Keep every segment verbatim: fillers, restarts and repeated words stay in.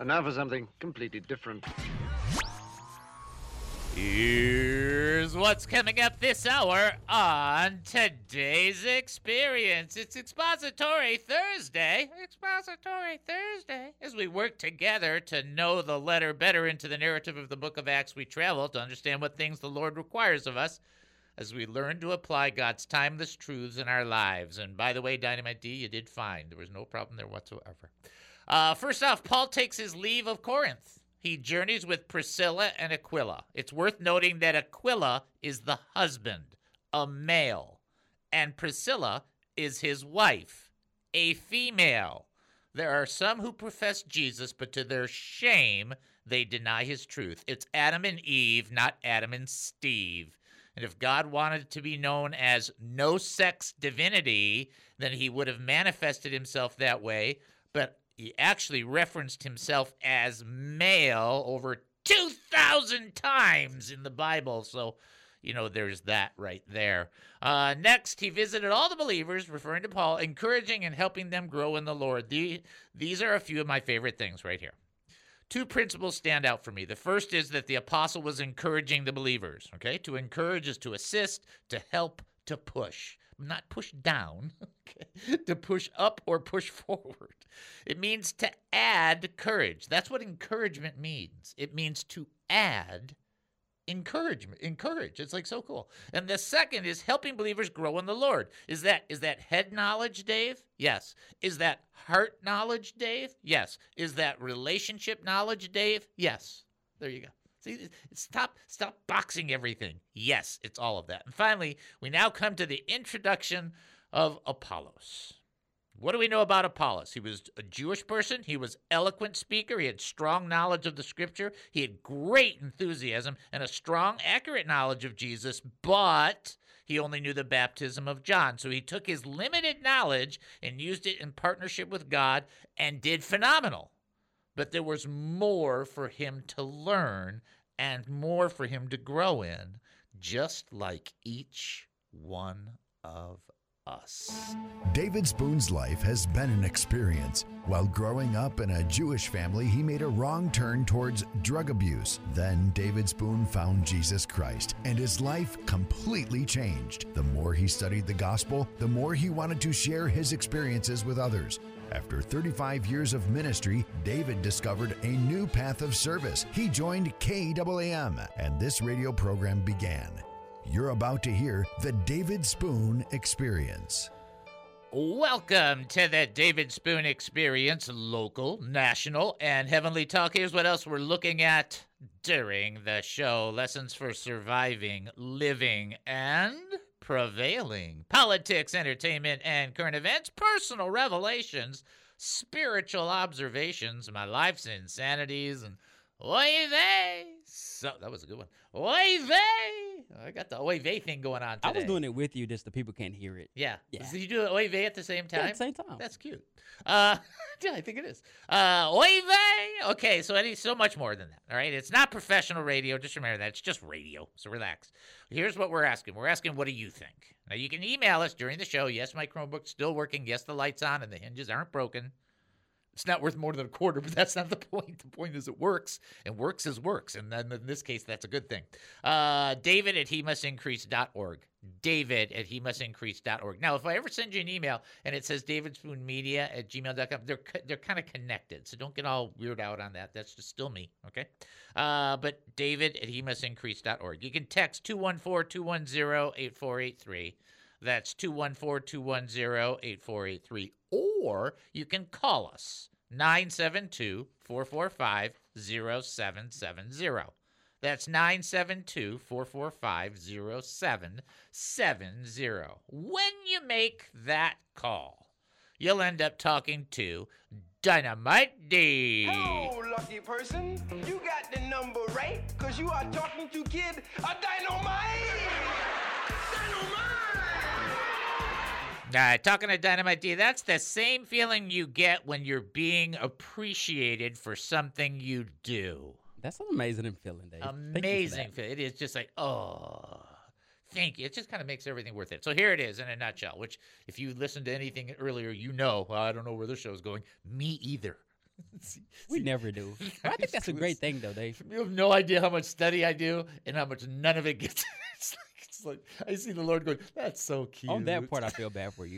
And now for something completely different. Here's what's coming up this hour on today's experience. It's Expository Thursday. Expository Thursday. As we work together to know the letter better into the narrative of the book of Acts, we travel to understand what things the Lord requires of us as we learn to apply God's timeless truths in our lives. And by the way, Dynamite D, you did fine. There was no problem there whatsoever. Uh, first off, Paul takes his leave of Corinth. He journeys with Priscilla and Aquila. It's worth noting that Aquila is the husband, a male, and Priscilla is his wife, a female. There are some who profess Jesus, but to their shame, they deny his truth. It's Adam and Eve, not Adam and Steve. And if God wanted to be known as no-sex divinity, then he would have manifested himself that way, but he actually referenced himself as male over two thousand times in the Bible. So, you know, there's that right there. Uh, next, he visited all the believers, referring to Paul, encouraging and helping them grow in the Lord. The, these are a few of my favorite things right here. Two principles stand out for me. The first is that the apostle was encouraging the believers. Okay, to encourage is to assist, to help, to push. Not push down, okay? To push up or push forward. It means to add courage. That's what encouragement means. It means to add encouragement. Encourage. It's like so cool. And the second is helping believers grow in the Lord. Is that is that head knowledge, Dave? Yes. Is that heart knowledge, Dave? Yes. Is that relationship knowledge, Dave? Yes. There you go. See, stop, stop boxing everything. Yes, it's all of that. And finally, we now come to the introduction of Apollos. What do we know about Apollos? He was a Jewish person. He was an eloquent speaker. He had strong knowledge of the scripture. He had great enthusiasm and a strong, accurate knowledge of Jesus, but he only knew the baptism of John. So he took his limited knowledge and used it in partnership with God and did phenomenal. But there was more for him to learn and more for him to grow in, just like each one of us. David Spoon's life has been an experience. While growing up in a Jewish family, he made a wrong turn towards drug abuse. Then David Spoon found Jesus Christ, and his life completely changed. The more he studied the gospel, the more he wanted to share his experiences with others. After thirty-five years of ministry, David discovered a new path of service. He joined K A A M, and this radio program began. You're about to hear the David Spoon Experience. Welcome to the David Spoon Experience, local, national, and heavenly talk. Here's what else we're looking at during the show. Lessons for surviving, living, and prevailing. Politics, entertainment, and current events, personal revelations, spiritual observations, my life's insanities, and oy vey. So that was a good one. Oy vey. I got the oy vey thing going on today. I was doing it with you, just the people can't hear it. Yeah. Yeah. Did you do oy vey at the same time? Yeah, at the same time. That's cute. Uh, yeah, I think it is. Uh, oy vey. Okay, so it's so much more than that. All right, it's not professional radio. Just remember that it's just radio. So relax. Here's what we're asking. We're asking, what do you think? Now you can email us during the show. Yes, my Chromebook's still working. Yes, the light's on and the hinges aren't broken. It's not worth more than a quarter, but that's not the point. The point is it works, and works is works. And then in this case, that's a good thing. Uh, David at he must increase dot org. David at he must increase dot org. Now, if I ever send you an email and it says davidspoonmedia at gmail dot com, they're, they're kind of connected. So don't get all weird out on that. That's just still me, okay? Uh, but David at he must increase dot org. You can text two one four, two one zero, eight four eight three. That's two one four, two one zero, eight four eight three. Or you can call us, nine seven two, four four five, zero seven seven zero. That's nine seven two, four four five, zero seven seven zero. When you make that call, you'll end up talking to Dynamite D. Hello, lucky person. You got the number right, because you are talking to Kid a Dynamite. Dynamite! Uh, talking to Dynamite D, that's the same feeling you get when you're being appreciated for something you do. That's an amazing feeling, Dave. Amazing feeling. It is just like, oh, thank you. It just kind of makes everything worth it. So here it is in a nutshell, which if you listened to anything earlier, you know, well, I don't know where this show is going. Me either. We never do. I think that's a great thing, though, Dave. You have no idea how much study I do and how much none of it gets. It's like, it's like I see the Lord going, that's so cute. On that part, I feel bad for you.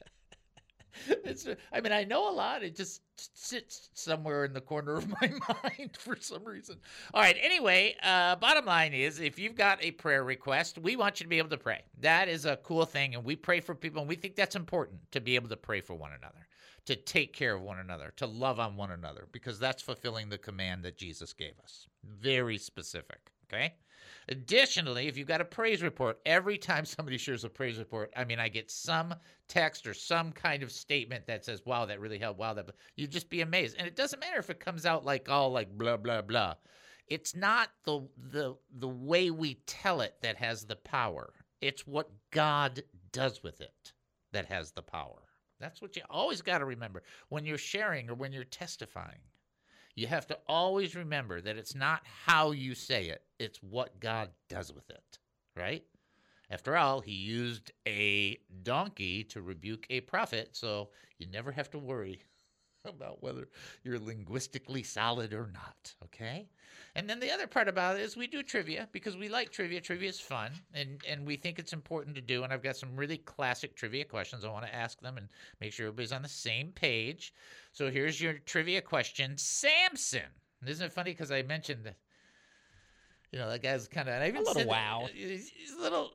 It's, I mean, I know a lot. It just sits somewhere in the corner of my mind for some reason. All right. Anyway, uh, bottom line is, if you've got a prayer request, we want you to be able to pray. That is a cool thing, and we pray for people, and we think that's important to be able to pray for one another, to take care of one another, to love on one another, because that's fulfilling the command that Jesus gave us. Very specific. Okay. Additionally, if you've got a praise report, every time somebody shares a praise report, I mean, I get some text or some kind of statement that says, wow, that really helped. Wow, that you'd just be amazed. And it doesn't matter if it comes out like all like blah, blah, blah. It's not the the the way we tell it that has the power. It's what God does with it that has the power. That's what you always got to remember when you're sharing or when you're testifying. You have to always remember that it's not how you say it, it's what God does with it, right? After all, he used a donkey to rebuke a prophet, so you never have to worry about whether you're linguistically solid or not, okay? And then the other part about it is we do trivia because we like trivia. Trivia is fun, and, and we think it's important to do, and I've got some really classic trivia questions. I want to ask them and make sure everybody's on the same page. So here's your trivia question. Samson. Isn't it funny because I mentioned that, you know, that guy's kind of... A little wow. He's, he's a little...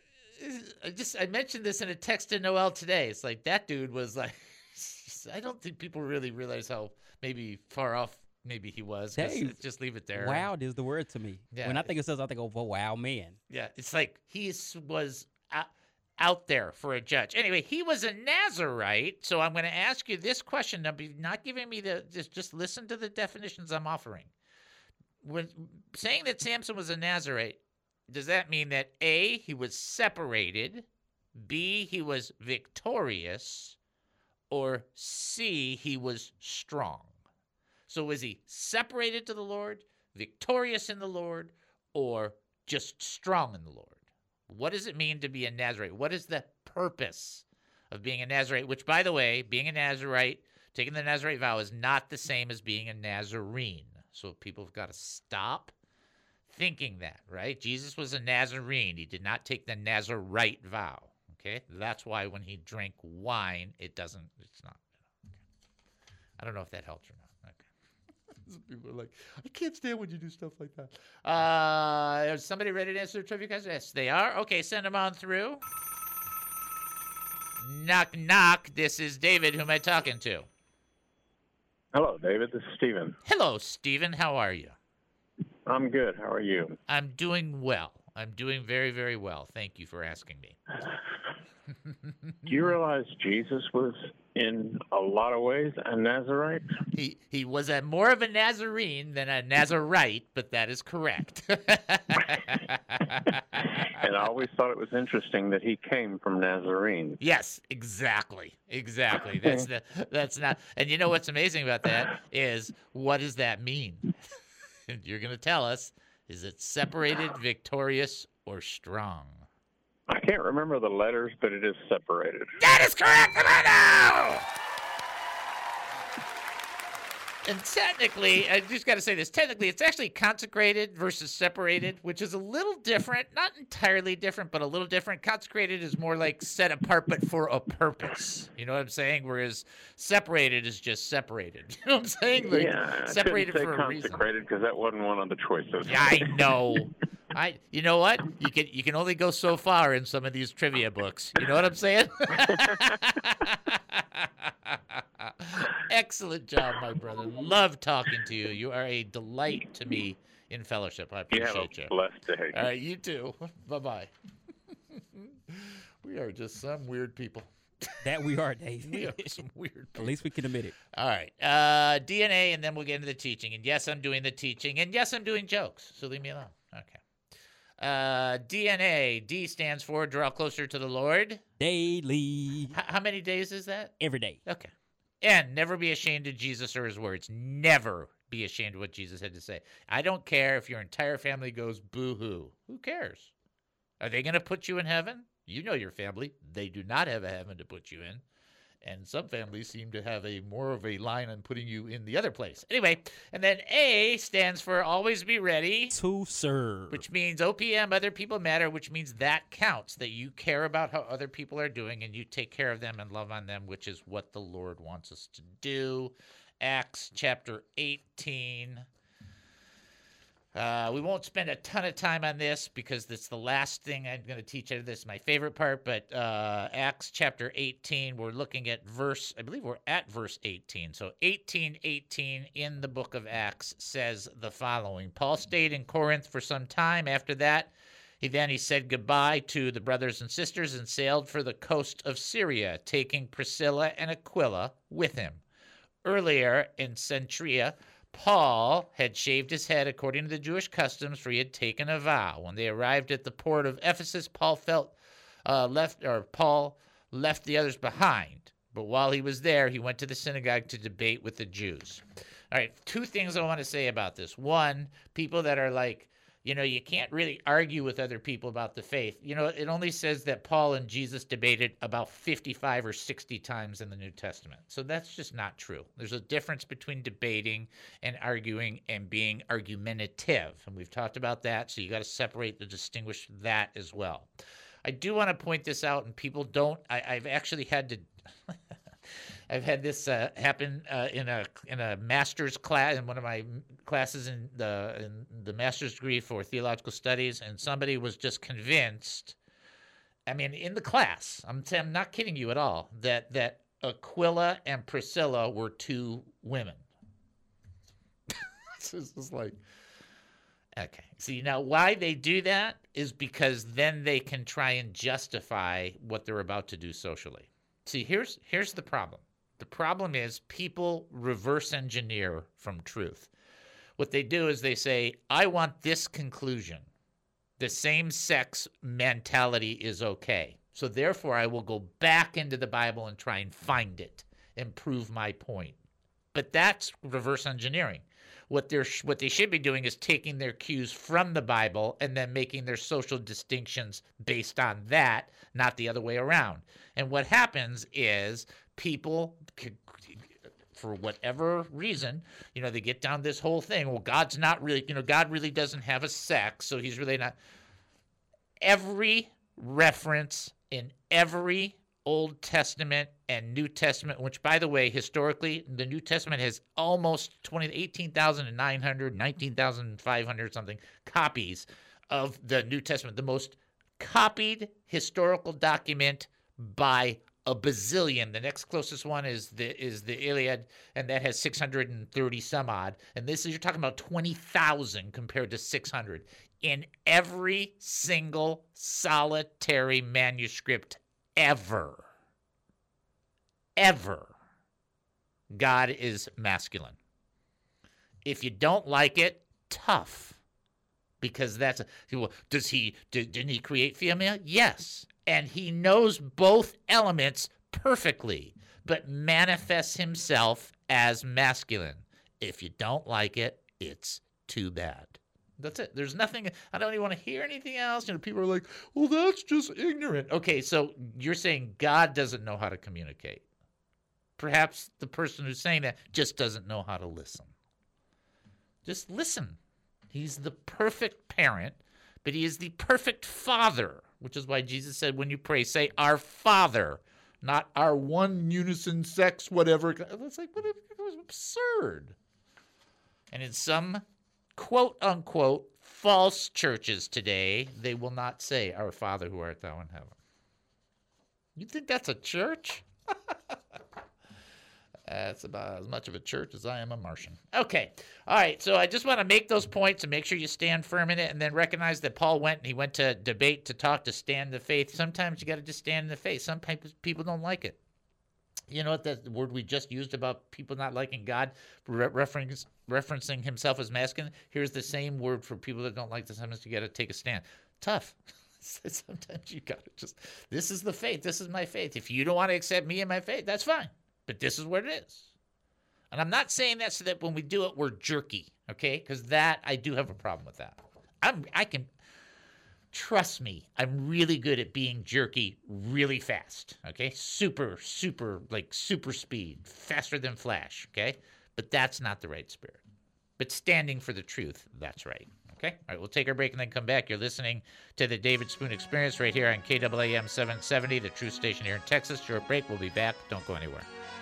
I just I mentioned this in a text to Noel today. It's like that dude was like... I don't think people really realize how maybe far off maybe he was. Dave, just leave it there. Wow is the word to me. Yeah. When I think of says, I think of a wow man. Yeah, it's like he was out, out there for a judge. Anyway, he was a Nazarite, so I'm going to ask you this question. Now, be not giving me the just just listen to the definitions I'm offering. When saying that Samson was a Nazarite, does that mean that A, he was separated, B, he was victorious, or C, he was strong? So was he separated to the Lord, victorious in the Lord, or just strong in the Lord? What does it mean to be a Nazarite? What is the purpose of being a Nazarite? Which, by the way, being a Nazarite, taking the Nazarite vow is not the same as being a Nazarene. So people have got to stop thinking that, right? Jesus was a Nazarene. He did not take the Nazarite vow. Okay, that's why when he drank wine, it doesn't, it's not, you know, okay. I don't know if that helps or not. Okay. People are like, I can't stand when you do stuff like that. Uh, is somebody ready to answer the trivia question? Yes, they are. Okay, send them on through. Knock, knock. This is David. Who am I talking to? Hello, David. This is Stephen. Hello, Stephen. How are you? I'm good. How are you? I'm doing well. I'm doing very, very well. Thank you for asking me. Do you realize Jesus was, in a lot of ways, a Nazarite? He he was a more of a Nazarene than a Nazarite, but that is correct. And I always thought it was interesting that he came from Nazarene. Yes, exactly, exactly. That's the that's not. And you know what's amazing about that is what does that mean? You're going to tell us. Is it separated, victorious, or strong? I can't remember the letters, but it is separated. That is correct, and I know! And technically, I just got to say this, technically it's actually consecrated versus separated, which is a little different. Not entirely different, but a little different. Consecrated is more like set apart, but for a purpose. You know what I'm saying? Whereas separated is just separated. You know what I'm saying? Like, yeah, I separated couldn't say for a reason. consecrated because that wasn't one of the choices. Yeah, I know. I, you know what? You can you can only go so far in some of these trivia books. You know what I'm saying? Excellent job, my brother. Love talking to you. You are a delight to me in fellowship. I appreciate you. Have a you. blessed day. All right, you too. Bye-bye. We are just some weird people. That we are, Dave. We are some weird people. At least we can admit it. All right. Uh, D N A, and then we'll get into the teaching. And yes, I'm doing the teaching. And yes, I'm doing jokes. So leave me alone. Okay. Uh, D N A. D stands for draw closer to the Lord. Daily. H- how many days is that? Every day. Okay. And never be ashamed of Jesus or his words. Never be ashamed of what Jesus had to say. I don't care if your entire family goes boo-hoo. Who cares? Are they going to put you in heaven? You know your family. They do not have a heaven to put you in. And some families seem to have a more of a line on putting you in the other place. Anyway, and then A stands for always be ready to serve, which means O P M, other people matter, which means that counts, that you care about how other people are doing and you take care of them and love on them, which is what the Lord wants us to do. Acts chapter eighteen. Uh, we won't spend a ton of time on this because it's the last thing I'm going to teach you. This is my favorite part, but uh, Acts chapter eighteen, we're looking at verse, I believe we're at verse eighteen. So eighteen eighteen in the book of Acts says the following. Paul stayed in Corinth for some time. After that, he then he said goodbye to the brothers and sisters and sailed for the coast of Syria, taking Priscilla and Aquila with him. Earlier in Cenchrea, Paul had shaved his head according to the Jewish customs, for he had taken a vow. When they arrived at the port of Ephesus, Paul felt uh, left, or Paul left the others behind. But while he was there, he went to the synagogue to debate with the Jews. All right, two things I want to say about this. One, people that are like, you know, you can't really argue with other people about the faith. You know, it only says that Paul and Jesus debated about fifty-five or sixty times in the New Testament. So that's just not true. There's a difference between debating and arguing and being argumentative. And we've talked about that, so you got to separate to distinguish that as well. I do want to point this out, and people don't, I, I've actually had to... I've had this uh, happen uh, in a in a master's class, in one of my classes in the in the master's degree for theological studies, and somebody was just convinced, I mean, in the class, I'm, I'm not kidding you at all, that, that Aquila and Priscilla were two women. It's just like, okay. See, now why they do that is because then they can try and justify what they're about to do socially. See, here's here's the problem. The problem is people reverse engineer from truth. What they do is they say, I want this conclusion. The same-sex mentality is okay. So therefore, I will go back into the Bible and try and find it and prove my point. But that's reverse engineering. What they're what they should be doing is taking their cues from the Bible and then making their social distinctions based on that, not the other way around. And what happens is people, for whatever reason, you know, they get down this whole thing. Well, God's not really, you know, God really doesn't have a sex, so he's really not. Every reference in every Old Testament and New Testament, which, by the way, historically, the New Testament has almost twenty, eighteen thousand nine hundred, nineteen thousand five hundred something copies of the New Testament, the most copied historical document by a bazillion. The next closest one is the is the Iliad, and that has six hundred thirty some odd. And this is, you're talking about twenty thousand compared to six hundred. In every single solitary manuscript ever, ever, God is masculine. If you don't like it, tough. Because that's, a, well, does he, did, didn't he create female? Yes. And he knows both elements perfectly, but manifests himself as masculine. If you don't like it, it's too bad. That's it. There's nothing, I don't even want to hear anything else. You know, people are like, well, that's just ignorant. Okay, so you're saying God doesn't know how to communicate. Perhaps the person who's saying that just doesn't know how to listen. Just listen. He's the perfect parent, but he is the perfect father, which is why Jesus said, when you pray, say, our Father, not our one unison sex, whatever. It's like, what? It was absurd. And in some quote unquote false churches today, they will not say, our Father who art thou in heaven. You think that's a church? That's about as much of a church as I am a Martian. Okay. All right. So I just want to make those points and make sure you stand firm in it, and then recognize that Paul went and he went to debate, to talk, to stand the faith. Sometimes you got to just stand in the faith. Sometimes people don't like it. You know what that word we just used about people not liking God, re- reference, referencing himself as masculine? Here's the same word for people that don't like this. Sometimes you got to take a stand. Tough. Sometimes you got to just, this is the faith. This is my faith. If you don't want to accept me and my faith, that's fine. But this is what it is. And I'm not saying that so that when we do it, we're jerky, okay? Because that, I do have a problem with that. I'm, I can, trust me, I'm really good at being jerky really fast, okay? Super, super, like super speed, faster than Flash, okay? But that's not the right spirit. But standing for the truth, that's right, okay? All right, we'll take our break and then come back. You're listening to the David Spoon Experience right here on K A A M seven seventy, the Truth Station here in Texas. Short break, we'll be back. Don't go anywhere.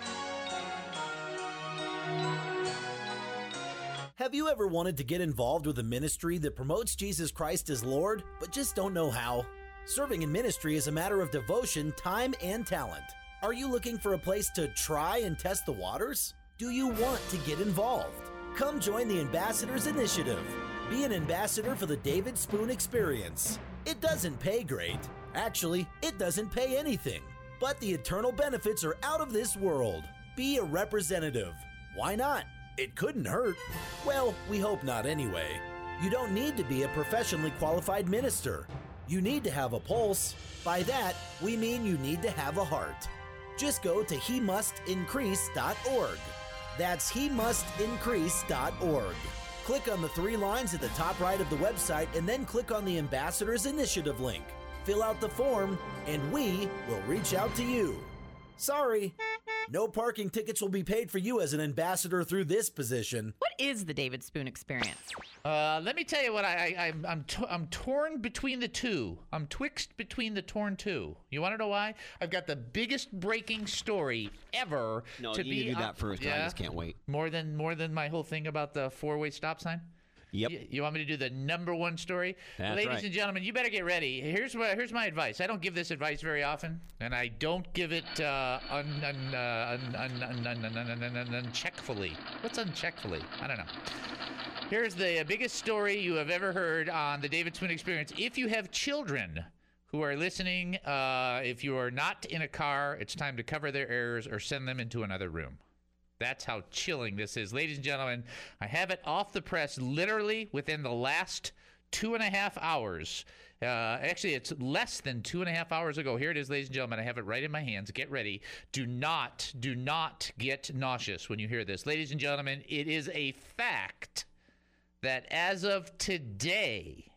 Have you ever wanted to get involved with a ministry that promotes Jesus Christ as Lord, but just don't know how? Serving in ministry is a matter of devotion, time, and talent. Are you looking for a place to try and test the waters? Do you want to get involved? Come join the Ambassadors Initiative. Be an ambassador for the David Spoon Experience. It doesn't pay great. Actually, it doesn't pay anything. But the eternal benefits are out of this world. Be a representative. Why not? It couldn't hurt. Well, we hope not anyway. You don't need to be a professionally qualified minister. You need to have a pulse. By that, we mean you need to have a heart. Just go to he must increase dot org. That's he must increase dot org. Click on the three lines at the top right of the website and then click on the Ambassadors Initiative link. Fill out the form, and we will reach out to you. Sorry, no parking tickets will be paid for you as an ambassador through this position. What is the David Spoon Experience? Uh, let me tell you what I, I I'm I'm, t- I'm torn between the two. I'm twixt between the torn two. You want to know why? I've got the biggest breaking story ever. No, to you be need to do on- that first. Yeah? I just can't wait. More than more than my whole thing about the four-way stop sign. Yep. You, you want me to do the number one story? That's Ladies right. and gentlemen, you better get ready. Here's what here's my advice. I don't give this advice very often, and I don't give it uh, un, un, uh, un, un, un, un, un, un, un, un, uncheckfully. What's uncheckfully? I don't know. Here's the biggest story you have ever heard on the David Spoon Experience. If you have children who are listening, uh, if you are not in a car, it's time to cover their ears or send them into another room. That's how chilling this is. Ladies and gentlemen, I have it off the press literally within the last two and a half hours. Uh, actually, it's less than two and a half hours ago. Here it is, ladies and gentlemen. I have it right in my hands. Get ready. Do not, do not get nauseous when you hear this. Ladies and gentlemen, it is a fact that as of today,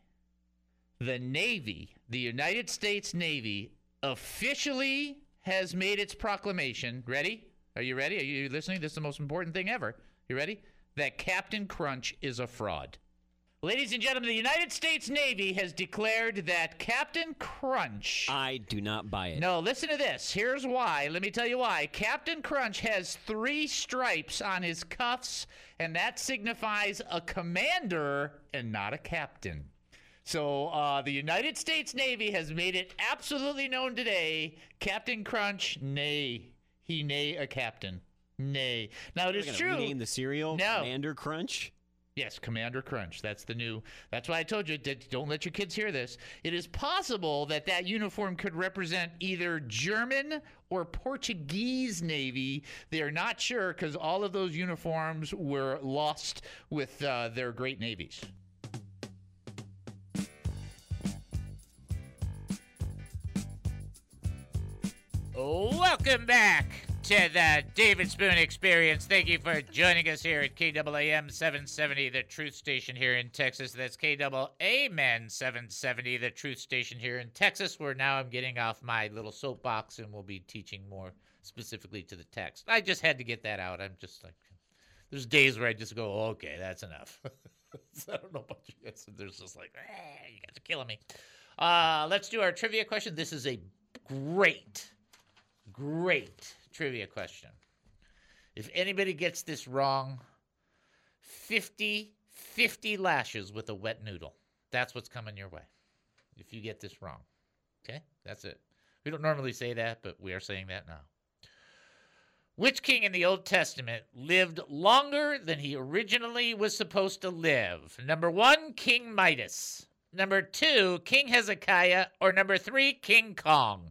the Navy, the United States Navy, officially has made its proclamation. Ready? Are you ready? Are you listening? This is the most important thing ever. You ready? That Captain Crunch is a fraud. Ladies and gentlemen, the United States Navy has declared that Captain Crunch... I do not buy it. No, listen to this. Here's why. Let me tell you why. Captain Crunch has three stripes on his cuffs, and that signifies a commander and not a captain. So uh, the United States Navy has made it absolutely known today, Captain Crunch, nay. He nay a captain. Nay. Now, it is true. Rename the cereal No. Commander Crunch? Yes, Commander Crunch. That's the new. That's why I told you, that don't let your kids hear this. It is possible that that uniform could represent either German or Portuguese Navy. They are not sure because all of those uniforms were lost with uh, their great navies. Welcome back to the David Spoon Experience. Thank you for joining us here at K A A M seven seventy, the Truth Station here in Texas. That's K A A M seven seventy, the Truth Station here in Texas, where now I'm getting off my little soapbox and we'll be teaching more specifically to the text. I just had to get that out. I'm just like, there's days where I just go, okay, that's enough. So I don't know about you guys. There's just like, ah, you guys are killing me. Uh, let's do our trivia question. This is a great, great trivia question. If anybody gets this wrong, fifty, fifty lashes with a wet noodle. That's what's coming your way if you get this wrong. Okay? That's it. We don't normally say that, but we are saying that now. Which king in the Old Testament lived longer than he originally was supposed to live? Number one, King Midas. Number two, King Hezekiah. Or number three, King Kong.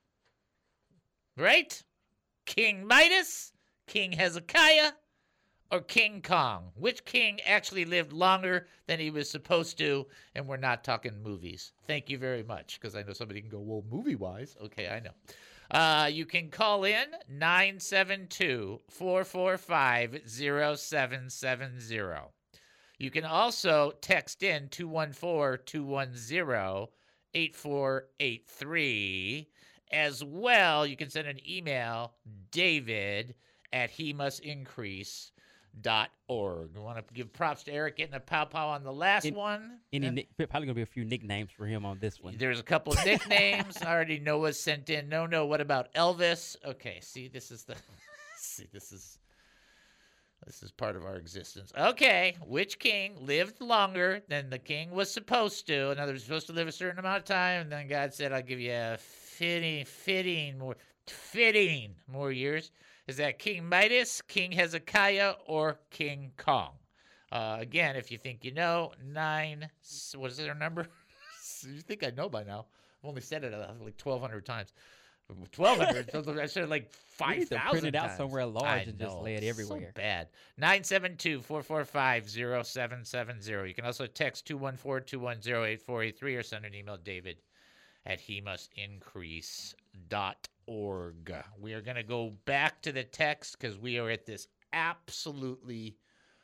Right? King Midas, King Hezekiah, or King Kong? Which king actually lived longer than he was supposed to? And we're not talking movies. Thank you very much, because I know somebody can go, well, movie-wise. Okay, I know. Uh, you can call in nine seven two, four four five, zero seven seven zero. You can also text in two one four, two one zero, eight four eight three. As well, you can send an email, David at he must increase dot org. We want to give props to Eric getting a pow-pow on the last In, one. Any And nick- probably going to be a few nicknames for him on this one. there's a couple of nicknames. I already Noah sent in. No, no, what about Elvis? Okay, see, this is the... see, this is... This is part of our existence. Okay, which king lived longer than the king was supposed to? In other words, supposed to live a certain amount of time, and then God said, I'll give you a fitting, fitting more, fitting more years. Is that King Midas, King Hezekiah, or King Kong? Uh, again, if you think you know, nine, what is their number? You think I know by now. I've only said it uh, like twelve hundred times. twelve hundred. I said it like five thousand times. Print it out somewhere large I and just know, lay it it's everywhere. So bad. nine seven two, four four five, zero seven seven zero. You can also text two one four, two one zero, eight four eight three or send an email, David at he must increase dot org. We are going to go back to the text because we are at this absolutely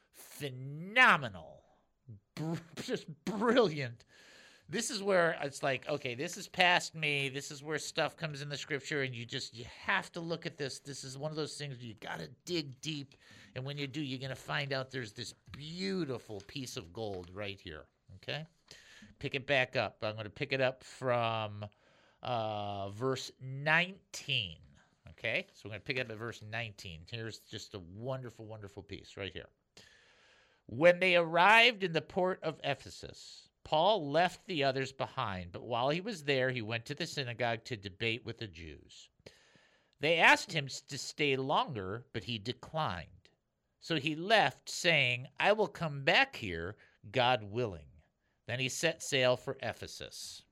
phenomenal, br- just brilliant. This is where it's like, okay, this is past me. This is where stuff comes in the scripture, and you just you have to look at this. This is one of those things where you got to dig deep, and when you do, you're going to find out there's this beautiful piece of gold right here, okay? Pick it back up. I'm going to pick it up from uh, verse nineteen, okay? So we're going to pick it up at verse nineteen. Here's just a wonderful, wonderful piece right here. When they arrived in the port of Ephesus, Paul left the others behind, but while he was there, he went to the synagogue to debate with the Jews. They asked him to stay longer, but he declined. So he left, saying, I will come back here, God willing. Then he set sail for Ephesus.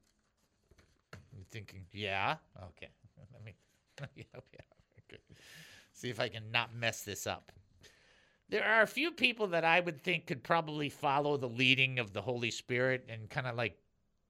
You're thinking, yeah? Okay. Let me, yeah, yeah. Okay. See if I can not mess this up. There are a few people that I would think could probably follow the leading of the Holy Spirit and kind of like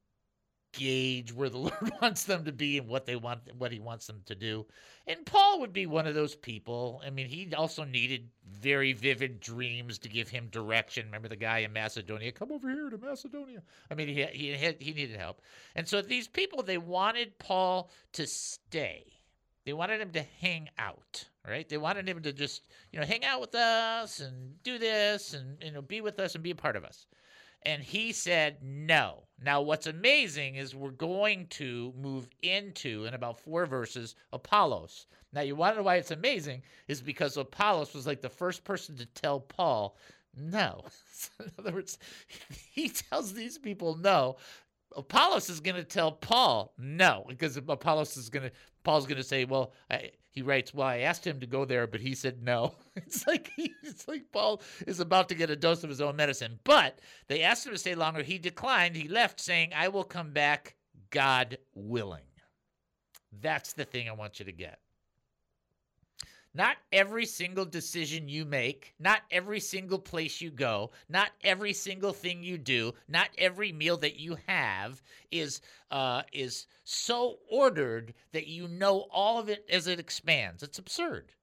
gauge where the Lord wants them to be and what they want, what he wants them to do. And Paul would be one of those people. I mean, he also needed very vivid dreams to give him direction. Remember the guy in Macedonia? Come over here to Macedonia. I mean, he he had, he needed help. And so these people, they wanted Paul to stay. They wanted him to hang out, right? They wanted him to just, you know, hang out with us and do this and, you know, be with us and be a part of us. And he said no. Now, what's amazing is we're going to move into, in about four verses, Apollos. Now, you want to know why it's amazing is because Apollos was like the first person to tell Paul no. In other words, he tells these people no. Apollos is going to tell Paul no, because Apollos is going to, Paul's going to say, well, I, he writes, well, I asked him to go there, but he said no. It's like he, it's like Paul is about to get a dose of his own medicine. But they asked him to stay longer. He declined. He left saying, I will come back, God willing. That's the thing I want you to get. Not every single decision you make, not every single place you go, not every single thing you do, not every meal that you have is uh, is so ordered that you know all of it as it expands. It's absurd.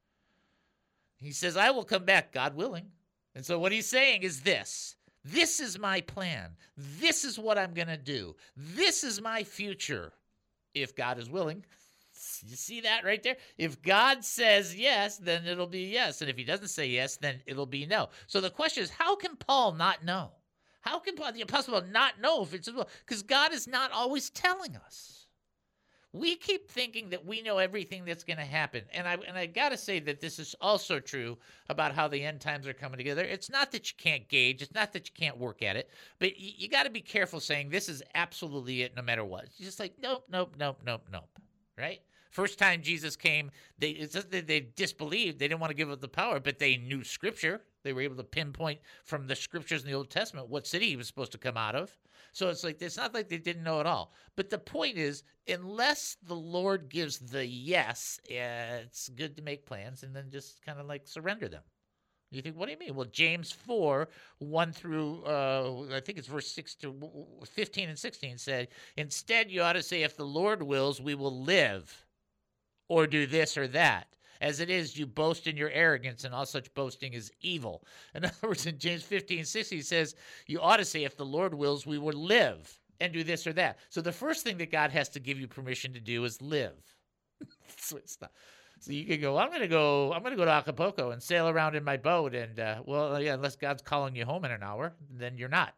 He says, I will come back, God willing. And so what he's saying is this. This is my plan. This is what I'm going to do. This is my future, if God is willing. You see that right there? If God says yes, then it'll be yes. And if he doesn't say yes, then it'll be no. So the question is, how can Paul not know? How can Paul, the apostle Paul, not know if it's his will? Because God is not always telling us. We keep thinking that we know everything that's going to happen. And I and I got to say that this is also true about how the end times are coming together. It's not that you can't gauge. It's not that you can't work at it. But you, you got to be careful saying this is absolutely it no matter what. It's just like, nope, nope, nope, nope, nope. Right? First time Jesus came, they it's just that they disbelieved. They didn't want to give up the power, but they knew Scripture. They were able to pinpoint from the Scriptures in the Old Testament what city he was supposed to come out of. So it's like it's not like they didn't know at all. But the point is, unless the Lord gives the yes, uh, it's good to make plans and then just kind of like surrender them. You think, what do you mean? Well, James four, one through, uh, I think it's verse six to fifteen and sixteen said, instead you ought to say, if the Lord wills, we will live. Or do this or that. As it is, you boast in your arrogance, and all such boasting is evil. In other words, in James fifteen, six, he says, you ought to say, if the Lord wills, we will live. and do this or that. So the first thing that God has to give you permission to do is live. So it's not. So you can go, I'm going to go, I'm going to go to Acapulco and sail around in my boat. And, uh, well, yeah, unless God's calling you home in an hour, then you're not.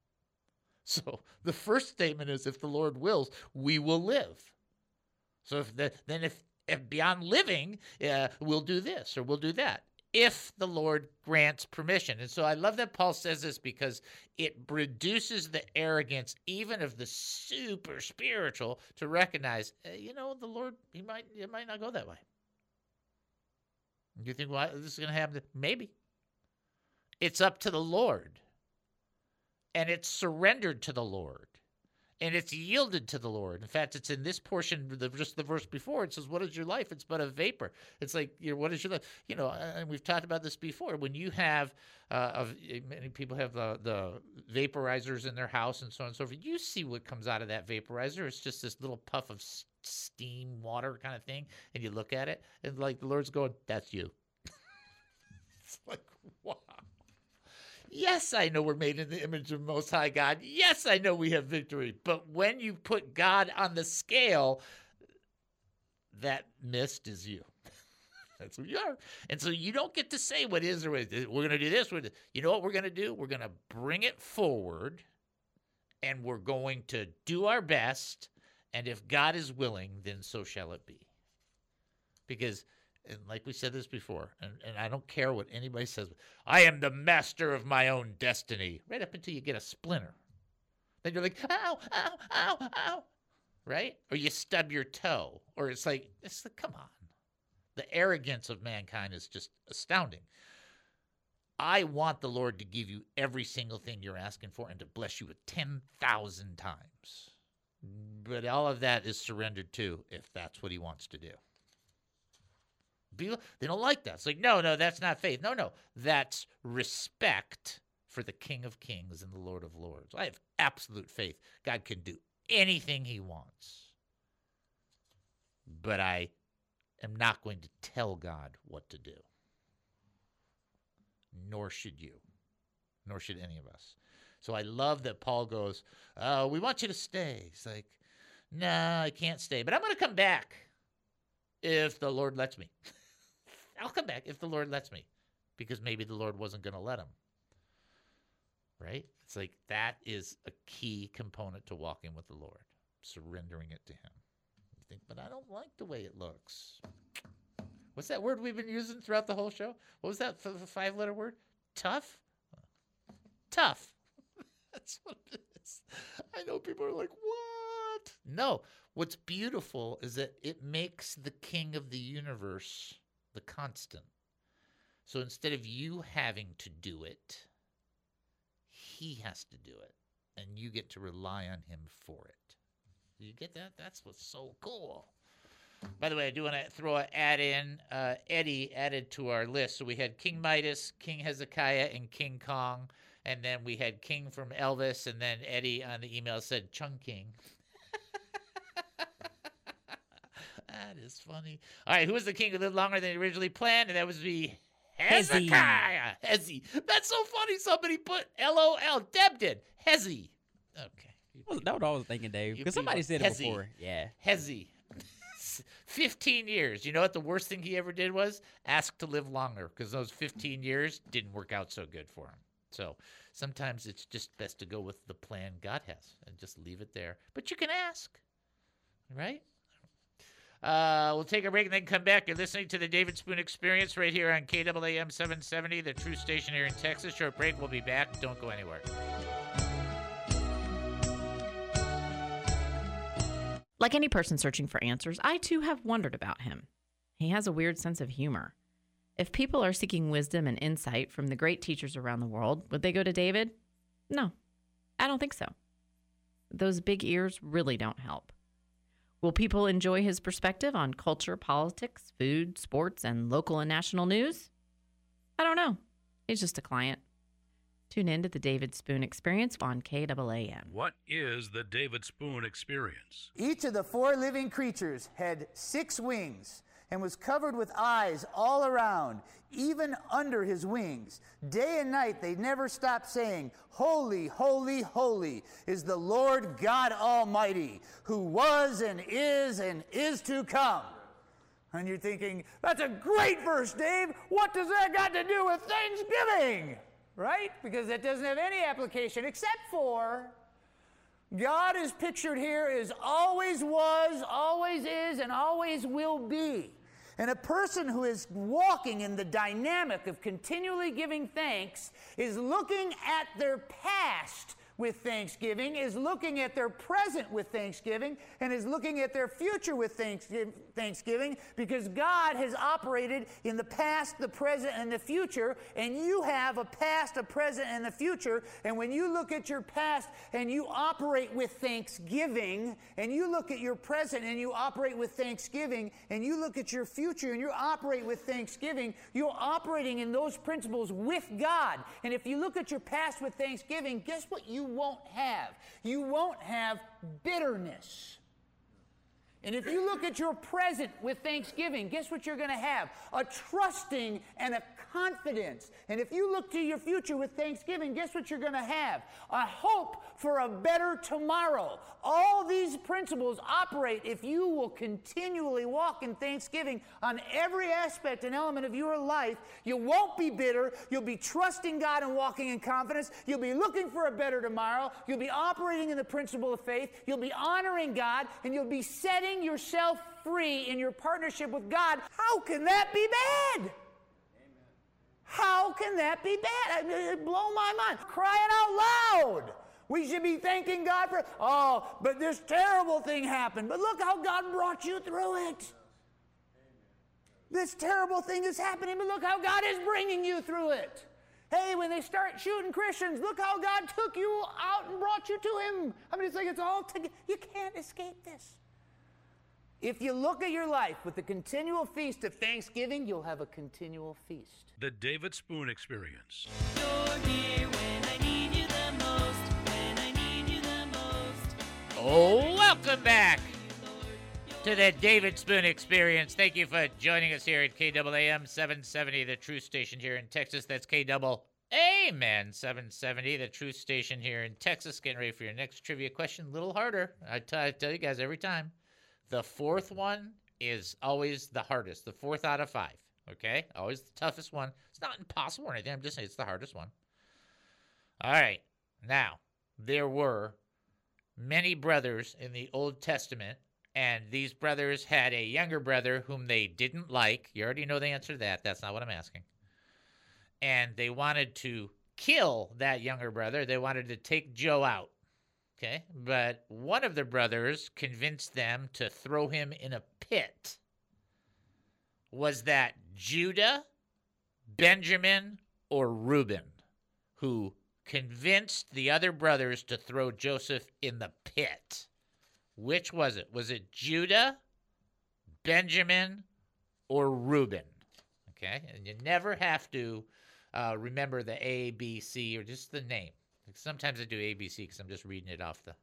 So the first statement is, if the Lord wills, we will live. So if the, then if, if beyond living, uh, we'll do this or we'll do that, if the Lord grants permission. And so I love that Paul says this, because it reduces the arrogance even of the super spiritual to recognize, uh, you know, the Lord, he might, it might not go that way. You think, well, this is going to happen? Maybe. It's up to the Lord. And it's surrendered to the Lord. And it's yielded to the Lord. In fact, it's in this portion, the, just the verse before, it says, what is your life? It's but a vapor. It's like, you know, what is your life? You know, and we've talked about this before. When you have, uh, of, many people have the, the vaporizers in their house and so on and so forth. You see what comes out of that vaporizer. It's just this little puff of steam, water kind of thing. And you look at it, and like the Lord's going, that's you. It's like, wow. Yes, I know we're made in the image of Most High God. Yes, I know we have victory. But when you put God on the scale, that mist is you. That's who you are. And so you don't get to say what is or is. We're going to do this. We're gonna, you know what we're going to do? We're going to bring it forward, and we're going to do our best. And if God is willing, then so shall it be. Because... and like we said this before, and, and I don't care what anybody says, I am the master of my own destiny, right up until you get a splinter. Then you're like, ow, ow, ow, ow, right? Or you stub your toe, or it's like, it's like, come on. The arrogance of mankind is just astounding. I want the Lord to give you every single thing you're asking for and to bless you with ten thousand times. But all of that is surrendered to if that's what he wants to do. They don't like that. It's like, no, no, that's not faith. No, no, that's respect for the King of Kings and the Lord of Lords. I have absolute faith God can do anything he wants. But I am not going to tell God what to do. Nor should you. Nor should any of us. So I love that Paul goes, oh, we want you to stay. He's like, no, I can't stay. But I'm going to come back if the Lord lets me. I'll come back if the Lord lets me, because maybe the Lord wasn't going to let him. Right? It's like that is a key component to walking with the Lord, surrendering it to him. You think, but I don't like the way it looks. What's that word we've been using throughout the whole show? What was that f- five-letter word? Tough? Tough. That's what it is. I know people are like, what? No. What's beautiful is that it makes the King of the universe the constant. So instead of you having to do it, he has to do it. And you get to rely on him for it. Do you get that? That's what's so cool. By the way, I do want to throw an add in. Uh, Eddie added to our list. So we had King Midas, King Hezekiah, and King Kong. And then we had King from Elvis. And then Eddie on the email said Chung King. That is funny. All right, who was the king who lived longer than he originally planned? And that was the Hezekiah. Hezi. That's so funny. Somebody put L O L. Deb did. Hezi. Okay. Well, that's what I was thinking, Dave. Because somebody said it before. Yeah. Hezi. fifteen years. You know what the worst thing he ever did was? Ask to live longer, because those fifteen years didn't work out so good for him. So sometimes it's just best to go with the plan God has and just leave it there. But you can ask, right? Uh, we'll take a break and then come back. You're listening to the David Spoon Experience right here on K A A M seven seventy, the true station here in Texas. Short break. We'll be back. Don't go anywhere. Like any person searching for answers, I too have wondered about him. He has a weird sense of humor. If people are seeking wisdom and insight from the great teachers around the world, would they go to David? No, I don't think so. Those big ears really don't help. Will people enjoy his perspective on culture, politics, food, sports, and local and national news? I don't know. He's just a client. Tune in to the David Spoon Experience on K A A M. What is the David Spoon Experience? Each of the four living creatures had six wings, and was covered with eyes all around, even under his wings. Day and night they never stopped saying, Holy, holy, holy is the Lord God Almighty, who was and is and is to come. And you're thinking, that's a great verse, Dave. What does that got to do with Thanksgiving? Right? Because that doesn't have any application except for God is pictured here as always was, always is, and always will be. And a person who is walking in the dynamic of continually giving thanks is looking at their past with thanksgiving, is looking at their present with thanksgiving, and is looking at their future with thanksgiving, because God has operated in the past, the present, and the future, and you have a past, a present, and a future. And when you look at your past and you operate with thanksgiving, and you look at your present and you operate with thanksgiving, and you look at your future and you operate with thanksgiving, you're operating in those principles with God. And if you look at your past with thanksgiving, guess what you won't have? You won't have bitterness. And if you look at your present with thanksgiving, guess what you're going to have? A trusting and a confidence. And if you look to your future with thanksgiving, guess what you're going to have? A hope for a better tomorrow. All these principles operate if you will continually walk in thanksgiving on every aspect and element of your life. You won't be bitter. You'll be trusting God and walking in confidence. You'll be looking for a better tomorrow. You'll be operating in the principle of faith. You'll be honoring God, and you'll be setting yourself free in your partnership with God. How can that be bad? How can that be bad? It blow my mind. Crying out loud. We should be thanking God for, oh, but this terrible thing happened. But look how God brought you through it. This terrible thing is happening, but look how God is bringing you through it. Hey, when they start shooting Christians, look how God took you out and brought you to Him. I mean, it's like it's all together. You can't escape this. If you look at your life with the continual feast of thanksgiving, you'll have a continual feast. The David Spoon Experience. You're here when I need you the most, when I need you the most. Oh, welcome back to the David Spoon Experience. Thank you for joining us here at K A A M seven seventy, the Truth Station here in Texas. That's K A A M seven seventy, the Truth Station here in Texas. Getting ready for your next trivia question. A little harder. I, t- I tell you guys every time. The fourth one is always the hardest. The fourth out of five. Okay? Always the toughest one. It's not impossible or anything. I'm just saying it's the hardest one. All right. Now, there were many brothers in the Old Testament, and these brothers had a younger brother whom they didn't like. You already know the answer to that. That's not what I'm asking. And they wanted to kill that younger brother. They wanted to take Joe out. Okay, but one of the brothers convinced them to throw him in a pit. Was that Judah, Benjamin, or Reuben who convinced the other brothers to throw Joseph in the pit? Which was it? Was it Judah, Benjamin, or Reuben? Okay, and you never have to uh, remember the A, B, C, or just the name. Sometimes I do A B C because I'm just reading it off the.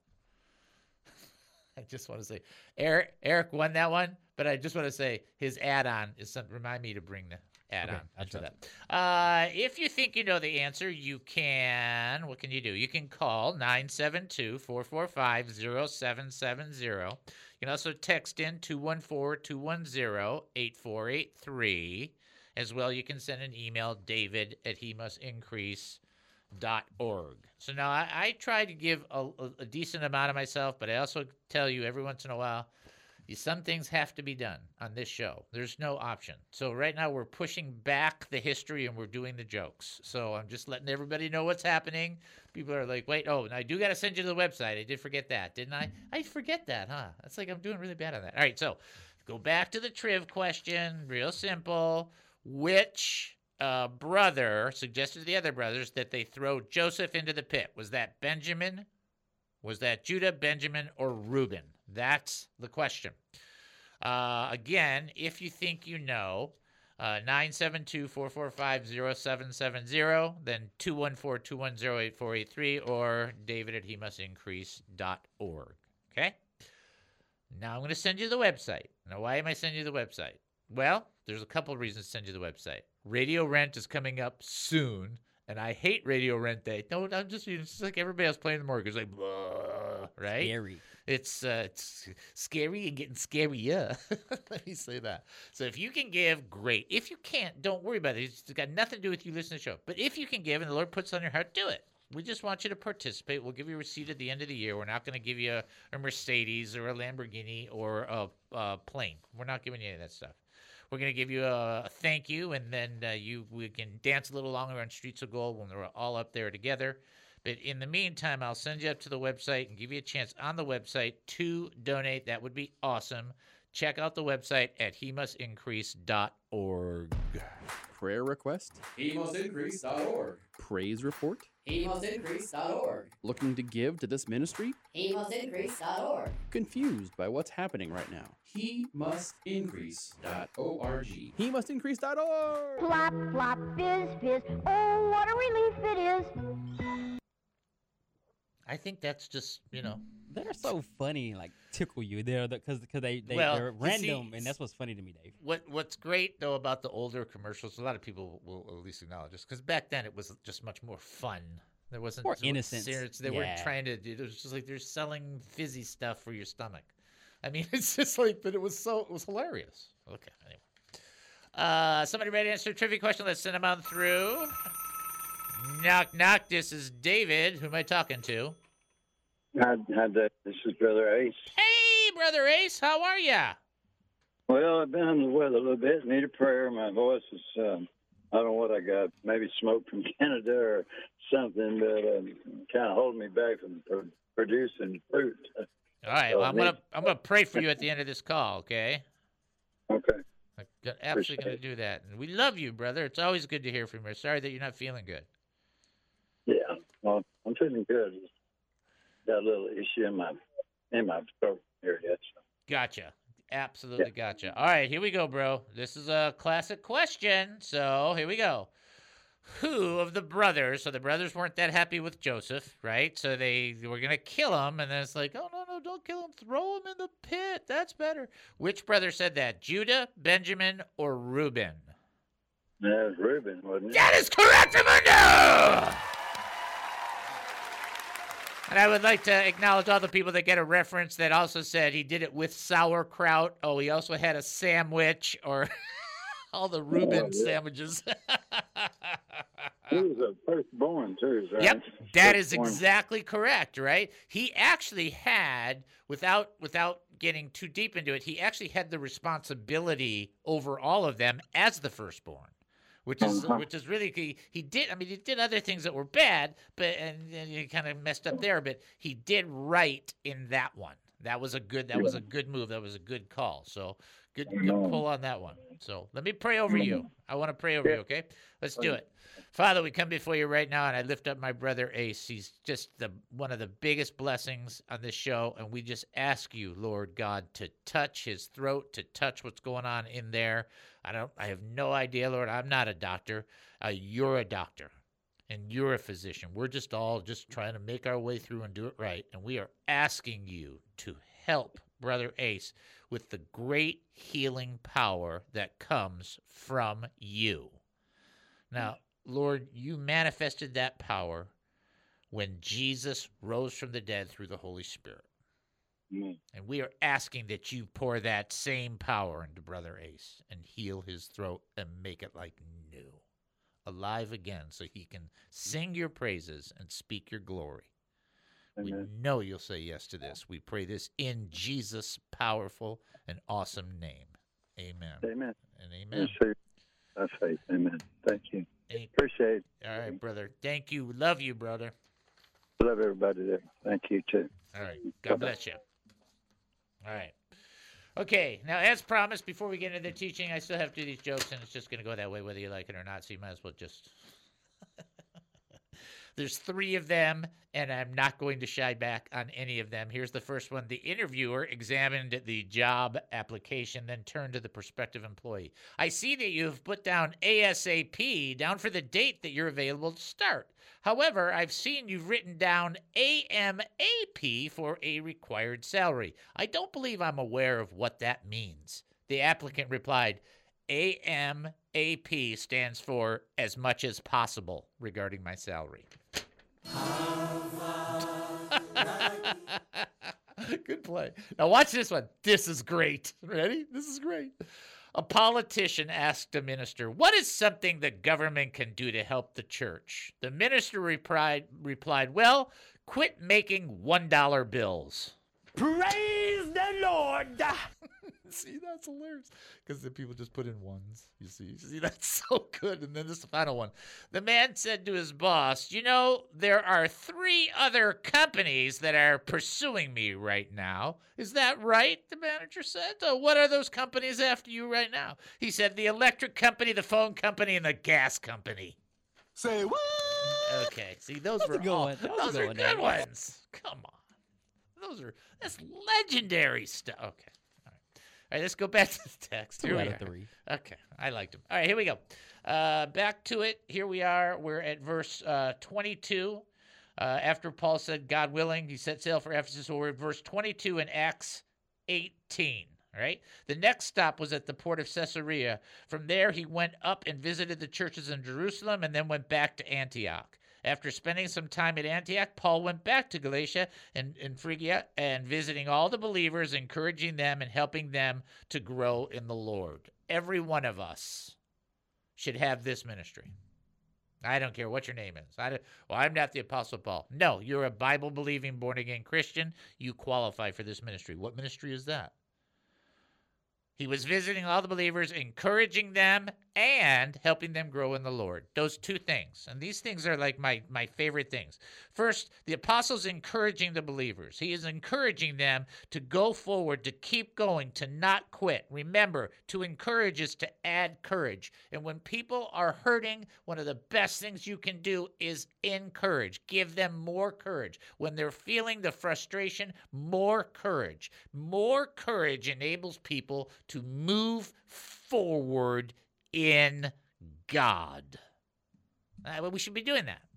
I just want to say, Eric Eric won that one, but I just want to say his add-on is something. Remind me to bring the add-on Okay, after that. Uh, if you think you know the answer, you can. What can you do? You can call nine seven two, four four five, zero seven seven zero. You can also text in two one four, two one zero, eight four eight three. As well, you can send an email, David at he must increase dot org. So now I, I try to give a, a, a decent amount of myself, but I also tell you every once in a while, you, some things have to be done on this show. There's no option. So right now we're pushing back the history and we're doing the jokes. So I'm just letting everybody know what's happening. People are like, wait, oh, and I do got to send you to the website. I did forget that, didn't I? I forget that, huh? That's like I'm doing really bad on that. All right, so go back to the triv question. Real simple. Which Uh, brother suggested to the other brothers that they throw Joseph into the pit? Was that Benjamin? Was that Judah, Benjamin, or Reuben? That's the question. Uh, again, if you think you know, uh, nine seven two, four four five, zero seven seven zero, then two one four, two one zero, eight four eight three, or David at he must increase dot org. Okay? Now I'm going to send you the website. Now, why am I sending you the website? Well, there's a couple of reasons to send you the website. Radio Rent is coming up soon, and I hate Radio Rent Day. No, I'm just, it's just like everybody else playing the mortgage, like, blah, right? Scary. It's uh, it's scary and getting scarier. Let me say that. So if you can give, great. If you can't, don't worry about it. It's got nothing to do with you listening to the show. But if you can give and the Lord puts it on your heart, do it. We just want you to participate. We'll give you a receipt at the end of the year. We're not going to give you a, a Mercedes or a Lamborghini or a, a plane. We're not giving you any of that stuff. We're going to give you a, a thank you, and then uh, you we can dance a little longer on Streets of Gold when we're all up there together. But in the meantime, I'll send you up to the website and give you a chance on the website to donate. That would be awesome. Check out the website at he must increase dot org. Prayer request? he must increase dot org. Praise report? he must increase dot org. Looking to give to this ministry? he must increase dot org. Confused by what's happening right now? he must increase dot org. He must increase dot org. Plop, plop, fizz, fizz. Oh, what a relief it is. I think that's just, you know. They're so funny, like tickle you. They're because because they they Well, they're you random, see, and that's what's funny to me, Dave. What What's great though about the older commercials, a lot of people will at least acknowledge this, because back then it was just much more fun. There wasn't More there wasn't innocence. serious- They weren't Yeah. trying to do. It was just like they're selling fizzy stuff for your stomach. I mean, it's just like, but it was so it was hilarious. Okay, anyway. Uh, somebody ready to answer a trivia question? Let's send them on through. Knock knock. This is David. Who am I talking to? Hi, hi, Dave. This is Brother Ace. Hey, Brother Ace. How are ya? Well, I've been under the weather a little bit. Need a prayer. My voice is, um, I don't know what I got. Maybe smoke from Canada or something, but um, kind of holding me back from pro- producing fruit. All right. So Well, I'm me- gonna I'm gonna pray for you at the end of this call. Okay. Okay. I'm go- absolutely Appreciate gonna do that. And we love you, brother. It's always good to hear from you. Sorry that you're not feeling good. Yeah. Well, I'm feeling good. Got a little issue in my in my throat area. So. Gotcha. Absolutely gotcha. All right, here we go, bro. This is a classic question. So here we go. Who of the brothers, so the brothers weren't that happy with Joseph, right? So they were going to kill him, and then it's like, oh, no, no, don't kill him. Throw him in the pit. That's better. Which brother said that? Judah, Benjamin, or Reuben? That was Reuben, wasn't it? That is correct, Amanda! And I would like to acknowledge all the people that get a reference that also said he did it with sauerkraut. Oh, he also had a sandwich, or all the Reuben Oh, yeah. sandwiches. He was a firstborn too, right? Yep, that is Firstborn. exactly correct, right? He actually had, without without getting too deep into it, he actually had the responsibility over all of them as the firstborn. Which is Uh-huh. which is really he, he did. I mean, he did other things that were bad, but and, and he kind of messed up there. But he did right in that one. That was a good. That was a good move. That was a good call. So good, good pull on that one. So let me pray over you. I want to pray over you. Okay, let's do it. Father, we come before you right now, and I lift up my brother Ace. He's just the one of the biggest blessings on this show, and we just ask you, Lord God, to touch his throat, to touch what's going on in there. I don't. I have no idea, Lord. I'm not a doctor. Uh, you're a doctor, and you're a physician. We're just all just trying to make our way through and do it right, and we are asking you to help Brother Ace with the great healing power that comes from you. Now, Lord, you manifested that power when Jesus rose from the dead through the Holy Spirit. Mm. And we are asking that you pour that same power into Brother Ace and heal his throat and make it like new, alive again, so he can sing your praises and speak your glory. We Amen. know you'll say yes to this. We pray this in Jesus' powerful and awesome name. Amen. Amen. And amen. Receive by faith. Amen. Thank you. Appreciate it. All right, brother. Thank you. Love you, brother. Love everybody there. Thank you too. All right. God bless you. All right. Okay. Now, as promised, before we get into the teaching, I still have to do these jokes, and it's just going to go that way whether you like it or not, so you might as well just... There's three of them, and I'm not going to shy back on any of them. Here's the first one. The interviewer examined the job application, then turned to the prospective employee. I see that you've put down ASAP down for the date that you're available to start. However, I've seen you've written down AMAP for a required salary. I don't believe I'm aware of what that means. The applicant replied, A M A P stands for as much as possible regarding my salary. Good play. Now watch this one. This is great. Ready? This is great. A politician asked a minister, what is something the government can do to help the church? The minister replied, replied well, quit making one dollar bills. Praise the Lord. See, that's hilarious. Because the people just put in ones. You see, you see, that's so good. And then this is the final one. The man said to his boss, you know, there are three other companies that are pursuing me right now. Is that right? The manager said. Oh, what are those companies after you right now? He said, the electric company, the phone company, and the gas company. Say what? Okay. See, those That's were a good all, one. That was a those good are one, good Dad. ones. Come on. Those are, that's legendary stuff. Okay. All right, let's go back to the text. Here Two we out are. of three. Okay, I liked him. All right, here we go. Uh, back to it. Here we are. We're at verse uh, twenty-two. Uh, after Paul said, God willing, he set sail for Ephesus. So we're at verse twenty-two in Acts eighteen. All right. The next stop was at the port of Caesarea. From there, he went up and visited the churches in Jerusalem and then went back to Antioch. After spending some time at Antioch, Paul went back to Galatia and, and Phrygia and visiting all the believers, encouraging them and helping them to grow in the Lord. Every one of us should have this ministry. I don't care what your name is. I don't, well, I'm not the Apostle Paul. No, you're a Bible-believing, born-again Christian. You qualify for this ministry. What ministry is that? He was visiting all the believers, encouraging them, and helping them grow in the Lord. Those two things. And these things are like my, my favorite things. First, the apostle's encouraging the believers. He is encouraging them to go forward, to keep going, to not quit. Remember, to encourage is to add courage. And when people are hurting, one of the best things you can do is encourage. Give them more courage. When they're feeling the frustration, more courage. More courage enables people to move forward in God. Uh, well, we should be doing that.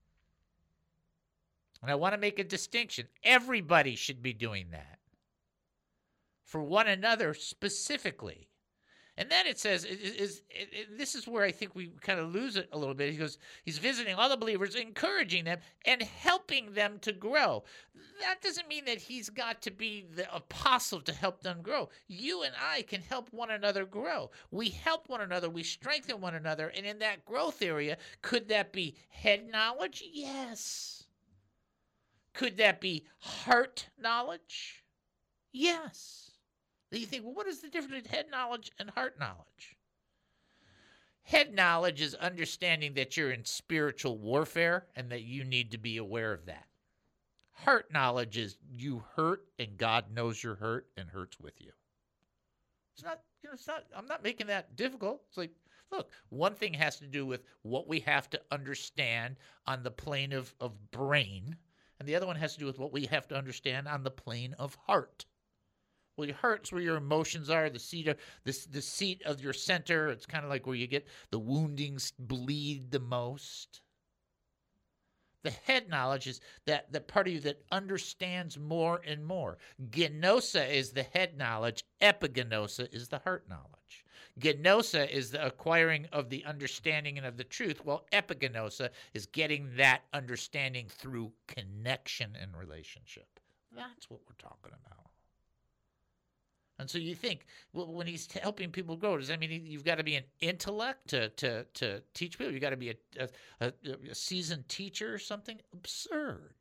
And I want to make a distinction. Everybody should be doing that. For one another specifically. And then it says, is, is, is, this is where I think we kind of lose it a little bit. He goes, he's visiting all the believers, encouraging them, and helping them to grow. That doesn't mean that he's got to be the apostle to help them grow. You and I can help one another grow. We help one another. We strengthen one another. And in that growth area, could that be head knowledge? Yes. Could that be heart knowledge? Yes. You think, well, what is the difference between head knowledge and heart knowledge? Head knowledge is understanding that you're in spiritual warfare and that you need to be aware of that. Heart knowledge is you hurt and God knows you're hurt and hurts with you. It's not, you know, it's not, I'm not making that difficult. It's like, look, one thing has to do with what we have to understand on the plane of, of brain, and the other one has to do with what we have to understand on the plane of heart. Well, your heart's where your emotions are, the seat of the, the seat of your center. It's kind of like where you get the woundings bleed the most. The head knowledge is that the part of you that understands more and more. Gnosa is the head knowledge. Epignosa is the heart knowledge. Gnosa is the acquiring of the understanding and of the truth, while epignosa is getting that understanding through connection and relationship. That's what we're talking about. And so you think, well, when he's helping people grow, does that mean you've got to be an intellect to to to teach people? You've got to be a, a, a seasoned teacher or something? Absurd.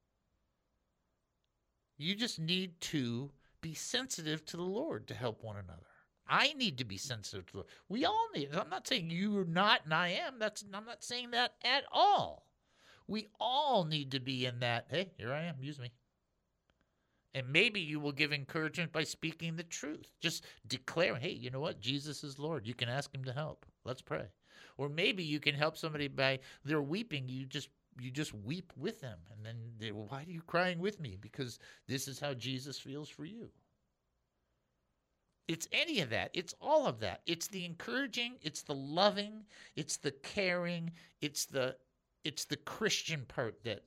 You just need to be sensitive to the Lord to help one another. I need to be sensitive to the Lord. We all need. I'm not saying you're not and I am. That's I'm not saying that at all. We all need to be in that, hey, here I am, use me. And maybe you will give encouragement by speaking the truth. Just declaring, hey, you know what? Jesus is Lord. You can ask him to help. Let's pray. Or maybe you can help somebody by they're weeping. You just you just weep with them. And then they, well, why are you crying with me? Because this is how Jesus feels for you. It's any of that. It's all of that. It's the encouraging. It's the loving. It's the caring. It's the it's the Christian part that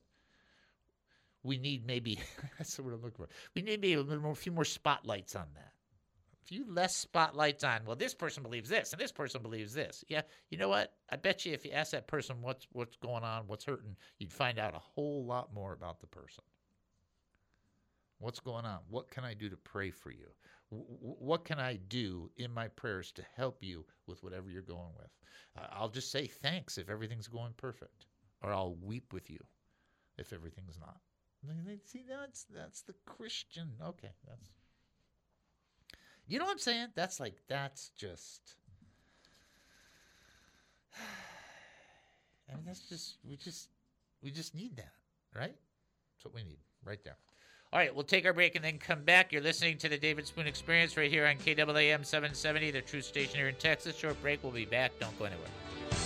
we need maybe, that's what I'm looking for. We need maybe a little more, a few more spotlights on that. few less spotlights on, well, this person believes this and this person believes this. Yeah, you know what? I bet you if you ask that person what's what's going on, what's hurting, you'd find out a whole lot more about the person. What's going on? What can I do to pray for you? W- what can I do in my prayers to help you with whatever you're going with? Uh, I'll just say thanks if everything's going perfect, or I'll weep with you if everything's not. See, that's that's the Christian. Okay, that's. You know what I'm saying? That's like that's just. I mean, that's just we just we just need that, right? That's what we need right there. All right, we'll take our break and then come back. You're listening to the David Spoon Experience right here on K A A M seven seventy, the Truth Station here in Texas. Short break. We'll be back. Don't go anywhere.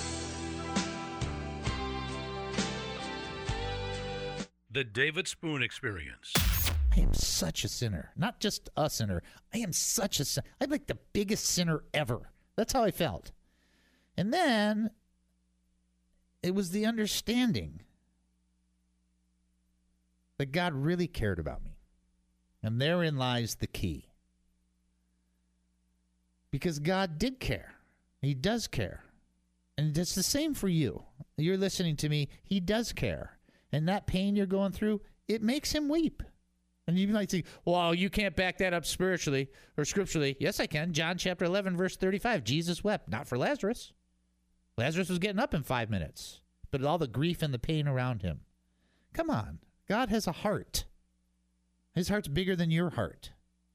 The David Spoon Experience. I am such a sinner. Not just a sinner. I am such a sinner. I'm like the biggest sinner ever. That's how I felt. And then it was the understanding that God really cared about me. And therein lies the key. Because God did care. He does care. And it's the same for you. You're listening to me. He does care. And that pain you're going through, it makes him weep. And you might think, well, you can't back that up spiritually or scripturally. Yes, I can. John chapter eleven, verse thirty-five. Jesus wept, not for Lazarus. Lazarus was getting up in five minutes. But all the grief and the pain around him. Come on. God has a heart. His heart's bigger than your heart.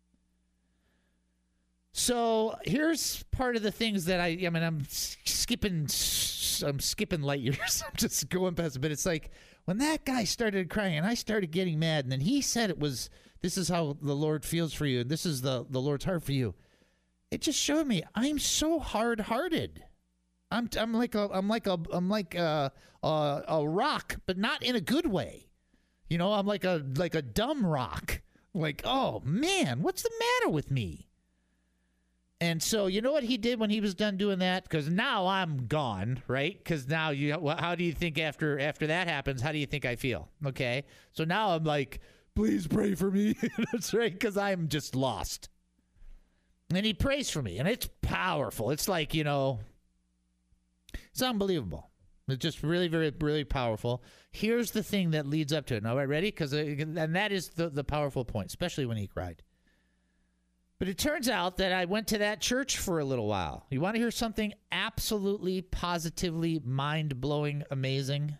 So here's part of the things that I, I mean, I'm skipping, I'm skipping light years. I'm just going past it. But it's like when that guy started crying and I started getting mad and then he said it was, this is how the Lord feels for you. And this is the, the Lord's heart for you. It just showed me I'm so hard-hearted. I'm, I'm like a, I'm like a, I'm like a, a, a rock, but not in a good way. You know, I'm like a, like a dumb rock. Like, oh man, what's the matter with me? And so, you know what he did when he was done doing that? Because now I'm gone, right? Because now, you, how do you think after after that happens, how do you think I feel? Okay? So now I'm like, please pray for me. That's right, because I'm just lost. And he prays for me, and it's powerful. It's like, you know, it's unbelievable. It's just really, very, really powerful. Here's the thing that leads up to it. All right, ready? Because and that is the, the powerful point, especially when he cried. But it turns out that I went to that church for a little while. You want to hear something absolutely, positively, mind-blowing, amazing?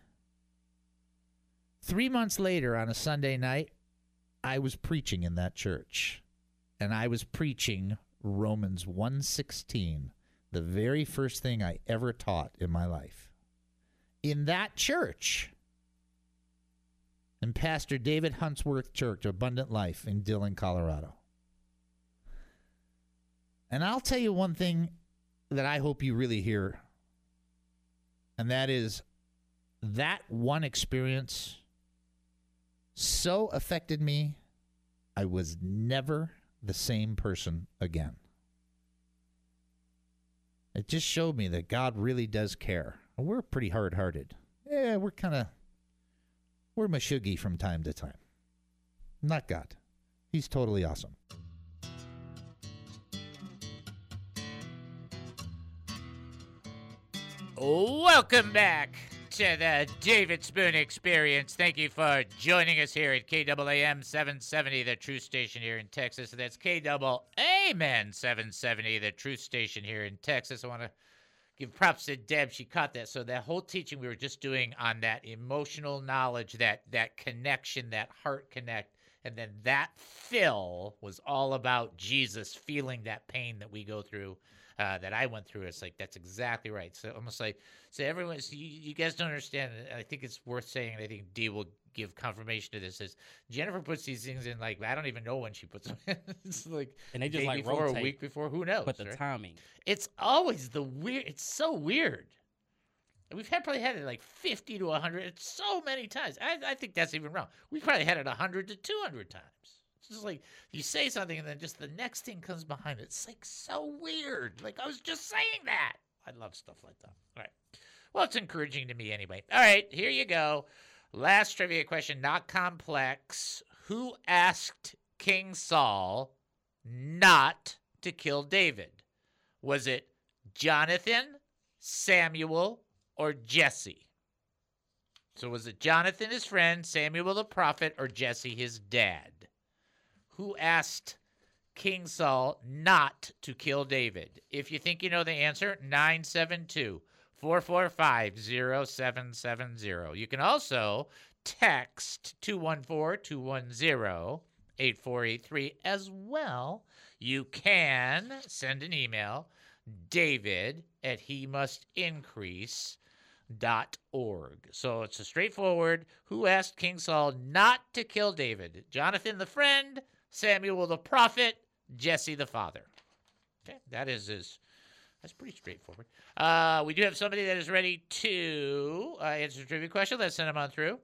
Three months later on a Sunday night, I was preaching in that church. And I was preaching Romans one sixteen, the very first thing I ever taught in my life. In that church. In Pastor David Huntsworth Church, Abundant Life in Dillon, Colorado. And I'll tell you one thing that I hope you really hear, and that is that one experience so affected me, I was never the same person again. It just showed me that God really does care. We're pretty hard-hearted. Yeah, we're kind of, we're mashuggy from time to time. Not God. He's totally awesome. Welcome back to the David Spoon Experience. Thank you for joining us here at K A A M seven seventy, the Truth Station here in Texas. That's K A A M N seven seventy, the Truth Station here in Texas. I want to give props to Deb. She caught that. So that whole teaching we were just doing on that emotional knowledge, that that connection, that heart connect, and then that fill was all about Jesus feeling that pain that we go through. Uh, that I went through. It's like, that's exactly right. So almost like, so everyone, so you, you guys don't understand. I think it's worth saying, and I think Dee will give confirmation to this, is Jennifer puts these things in, like, I don't even know when she puts them in. It's like, and they just day like before, rotate, a week before, who knows? But the right? timing. It's always the weird, it's so weird. And we've had, probably had it like fifty to one hundred, it's so many times. I, I think that's even wrong. We've probably had it one hundred to two hundred times. It's just like you say something and then just the next thing comes behind it. It's like so weird. Like I was just saying that. I love stuff like that. All right. Well, it's encouraging to me anyway. All right, here you go. Last trivia question, not complex. Who asked King Saul not to kill David? Was it Jonathan, Samuel, or Jesse? So was it Jonathan, his friend, Samuel the prophet, or Jesse, his dad? Who asked King Saul not to kill David? If you think you know the answer, nine seven two, four four five, zero seven seven zero. You can also text two one four, two one zero, eight four eight three as well. You can send an email, David at he must increase dot org. So it's a straightforward, who asked King Saul not to kill David? Jonathan the friend, Samuel the prophet, Jesse the father. Okay, that is his, that's pretty straightforward. Uh, we do have somebody that is ready to uh, answer the trivia question. Let's send him on through.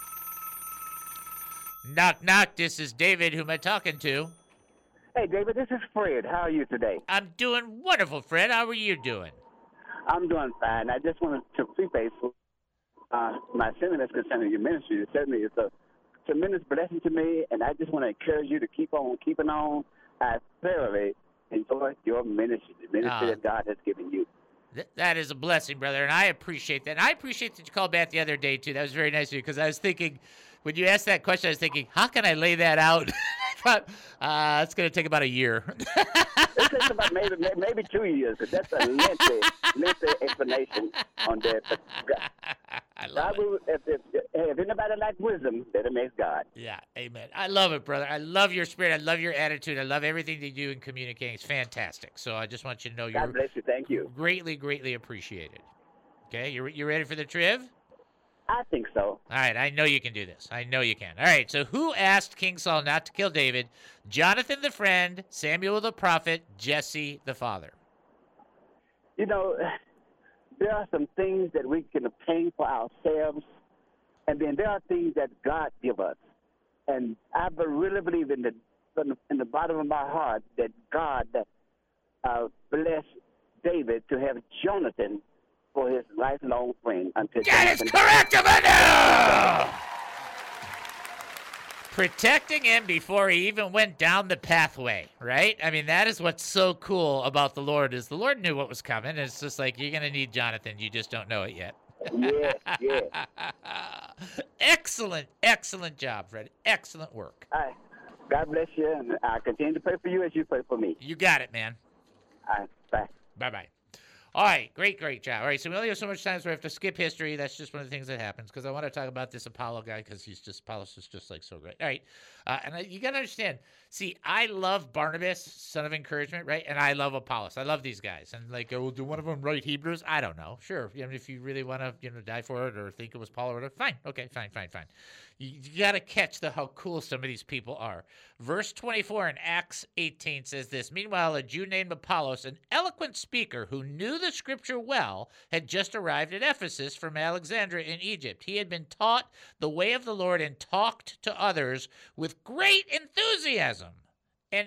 Knock, knock. This is David. Who am I talking to? Hey, David, this is Fred. How are you today? I'm doing wonderful, Fred. How are you doing? I'm doing fine. I just wanted to preface uh, my sentiments concerning your ministry. It certainly is a tremendous blessing to me, and I just want to encourage you to keep on keeping on. I thoroughly enjoy your ministry, the ministry Ah. that God has given you. Th- that is a blessing, brother, and I appreciate that. And I appreciate that you called back the other day, too. That was very nice of you, because I was thinking, when you asked that question, I was thinking, how can I lay that out? I thought, uh, it's going to take about a year. It takes about maybe maybe two years, because that's a lengthy, lengthy explanation on that. But God, I love God will, if, if, if anybody lacks wisdom, then it makes God. Yeah, amen. I love it, brother. I love your spirit. I love your attitude. I love everything that you do in communicating. It's fantastic. So I just want you to know you're God bless you. Thank you. greatly, greatly appreciated. Okay, you you ready for the triv? I think so. All right, I know you can do this. I know you can. All right, so who asked King Saul not to kill David? Jonathan the friend, Samuel the prophet, Jesse the father. You know, there are some things that we can obtain for ourselves, and then there are things that God give us. And I be- really believe in the in the, in the bottom of my heart that God uh, blessed David to have Jonathan for his lifelong friend until That is Jonathan- correct, Emmanuel! Protecting him before he even went down the pathway, right? I mean, that is what's so cool about the Lord, is the Lord knew what was coming. And it's just like, you're going to need Jonathan. You just don't know it yet. Yeah, yeah. Excellent, excellent job, Fred. Excellent work. All right. God bless you, and I continue to pray for you as you pray for me. You got it, man. All right, bye. Bye-bye. All right, great, great job. All right, so we only have so much time, so we have to skip history. That's just one of the things that happens, because I want to talk about this Apollo guy, because he's just, Apollos is just, like, so great. All right, uh, and I, you got to understand, see, I love Barnabas, son of encouragement, right? And I love Apollos. I love these guys. And, like, oh, do one of them write Hebrews? I don't know. Sure, I mean, if you really want to, you know, die for it or think it was Paul or whatever, fine. Okay, fine, fine, fine. You, you got to catch the how cool some of these people are. Verse twenty-four in Acts eighteen says this: Meanwhile, a Jew named Apollos, an eloquent speaker who knew the scripture well, had just arrived at Ephesus from Alexandria in Egypt. He had been taught the way of the Lord and talked to others with great enthusiasm and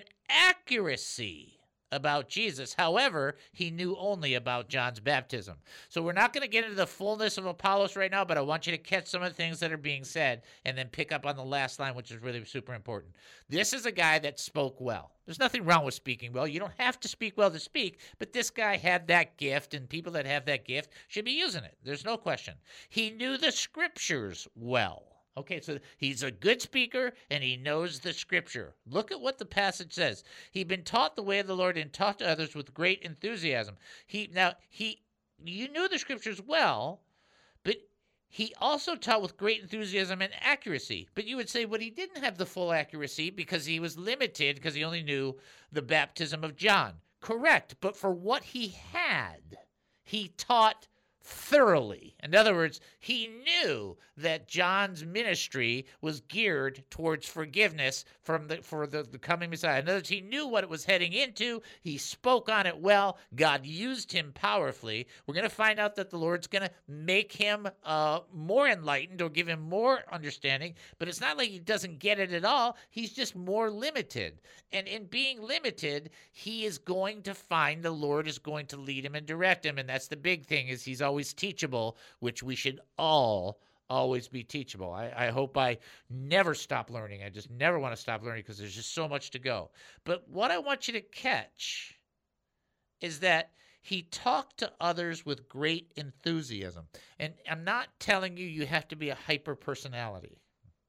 accuracy about Jesus. However, he knew only about John's baptism. So we're not going to get into the fullness of Apollos right now, but I want you to catch some of the things that are being said and then pick up on the last line, which is really super important. This is a guy that spoke well. There's nothing wrong with speaking well. You don't have to speak well to speak, but this guy had that gift, and people that have that gift should be using it. There's no question. He knew the scriptures well. Okay, so he's a good speaker, and he knows the scripture. Look at what the passage says. He'd been taught the way of the Lord and taught to others with great enthusiasm. He now he you knew the scriptures well, but he also taught with great enthusiasm and accuracy. But you would say, well, he didn't have the full accuracy because he was limited because he only knew the baptism of John. Correct, but for what he had, he taught thoroughly. In other words, he knew that John's ministry was geared towards forgiveness from the for the, the coming Messiah. In other words, he knew what it was heading into. He spoke on it well. God used him powerfully. We're going to find out that the Lord's going to make him uh, more enlightened or give him more understanding, but it's not like he doesn't get it at all. He's just more limited. And in being limited, he is going to find the Lord is going to lead him and direct him, and that's the big thing, is he's always teachable, which we should all always be teachable. I, I hope I never stop learning. I just never want to stop learning because there's just so much to go. But what I want you to catch is that he talked to others with great enthusiasm. And I'm not telling you you have to be a hyper personality.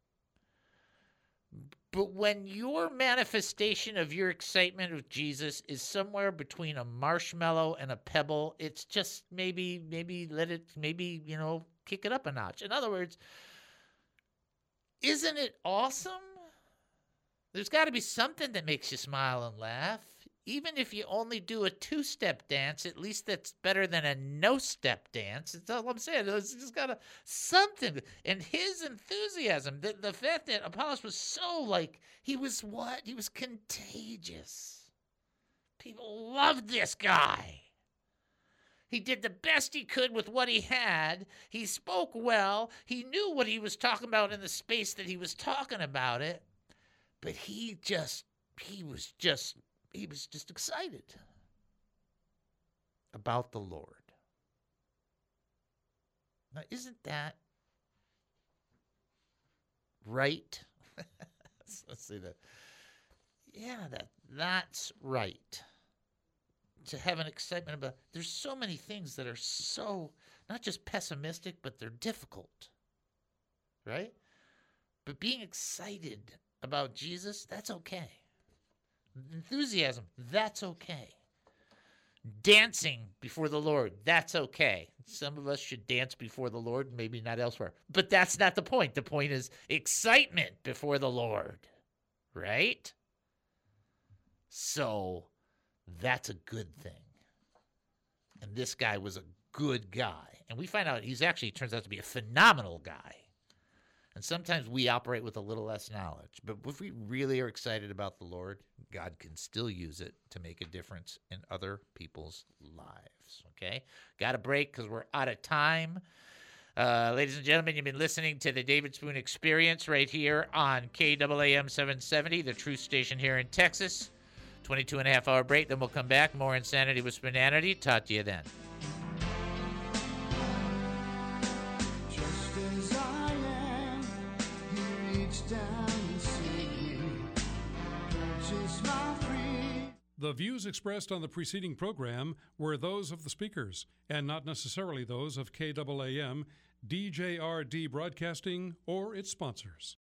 But when your manifestation of your excitement of Jesus is somewhere between a marshmallow and a pebble, it's just maybe, maybe let it, maybe, you know, kick it up a notch. In other words, isn't it awesome? There's got to be something that makes you smile and laugh. Even if you only do a two-step dance, at least that's better than a no-step dance. That's all I'm saying. It's just got a something. And his enthusiasm, the, the fact that Apollos was so, like, he was what? He was contagious. People loved this guy. He did the best he could with what he had. He spoke well. He knew what he was talking about in the space that he was talking about it. But he just, he was just... He was just excited about the Lord. Now, isn't that right? Let's say that. Yeah, that that's right. To have an excitement about. There's so many things that are so not just pessimistic, but they're difficult, right? But being excited about Jesus, that's okay. Enthusiasm, that's okay. Dancing before the Lord, that's okay. Some of us should dance before the Lord, maybe not elsewhere. But that's not the point. The point is excitement before the Lord, right? So that's a good thing. And this guy was a good guy. And we find out he's actually turns out to be a phenomenal guy. And sometimes we operate with a little less knowledge. But if we really are excited about the Lord, God can still use it to make a difference in other people's lives. Okay? Got a break because we're out of time. Uh, ladies and gentlemen, you've been listening to the David Spoon Experience right here on K A A M seven seventy, the truth station here in Texas. twenty-two and a half hour break. Then we'll come back. More Insanity with Spoonanity. Talk to you then. The views expressed on the preceding program were those of the speakers and not necessarily those of K A A M, D J R D Broadcasting, or its sponsors.